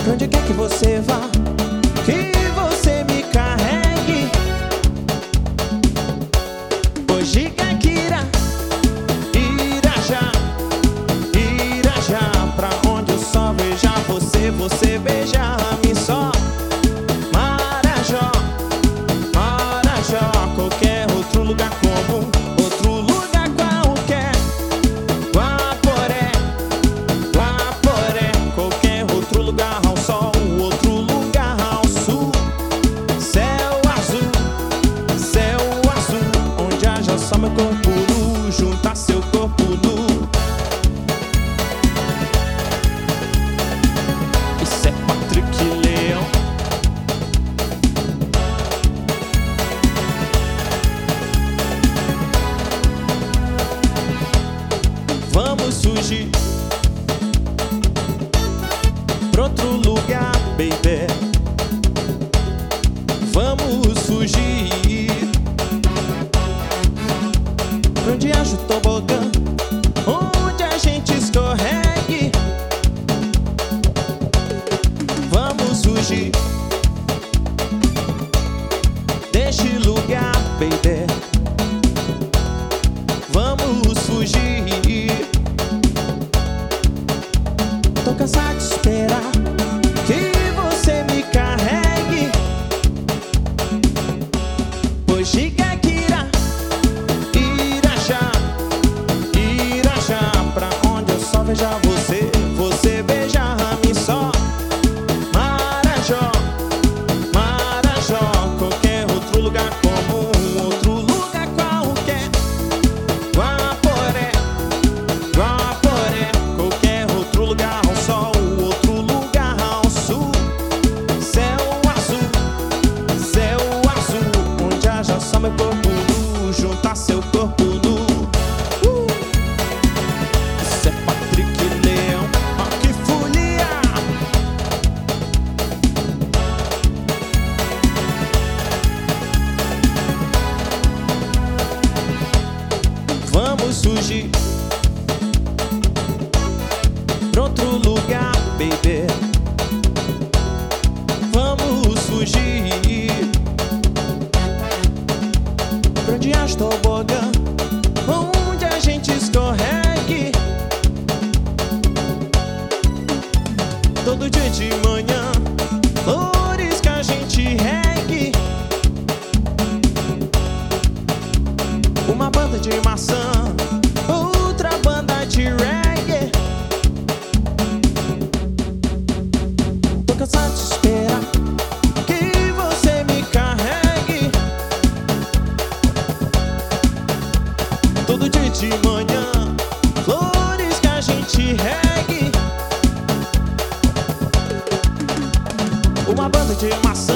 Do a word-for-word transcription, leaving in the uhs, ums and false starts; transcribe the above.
Pra onde quer que você vá, que você me carregue. Hoje quer que irá, Irajá, Irajá. Pra onde eu só veja você, você beija-me só. Marajó, Marajó, qualquer outro lugar comum, outro lugar qualquer. Guaporé, Guaporé, qualquer outro lugar ao sol, outro lugar ao sul. Céu azul, céu azul, onde haja só meu corpo nu, junto a seu corpo nu. Isso é Patrick Leão. Vamos fugir pra outro lugar, baby. Vamos fugir pra onde haja o tobogã, onde a gente escorregue. Vamos fugir deste lugar, baby. Vamos fugir. Tô cansado de esperar que você me carregue. Hoje quer que irá, Irajá, Irajá. Pra onde eu só veja você, você beija-me só. Marajó, Marajó, qualquer outro lugar comum, outro lugar qualquer. Guaporé, Guaporé, qualquer outro lugar ao sol, outro lugar ao sul. Céu azul, céu azul, onde haja só meu corpo nu, junto a seu corpo nu. uh! Isso é Patrick Leão, ó que folia. Vamos fugir pra outro lugar, baby. Vamos fugir pra onde haja tobogã, onde a gente escorregue. Todo dia de manhã, flores que a gente regue. Uma banda de maçã, outra banda de reggae. Tô cansado de esperar que você me carregue. Todo dia de manhã, flores que a gente regue. Uma banda de maçã,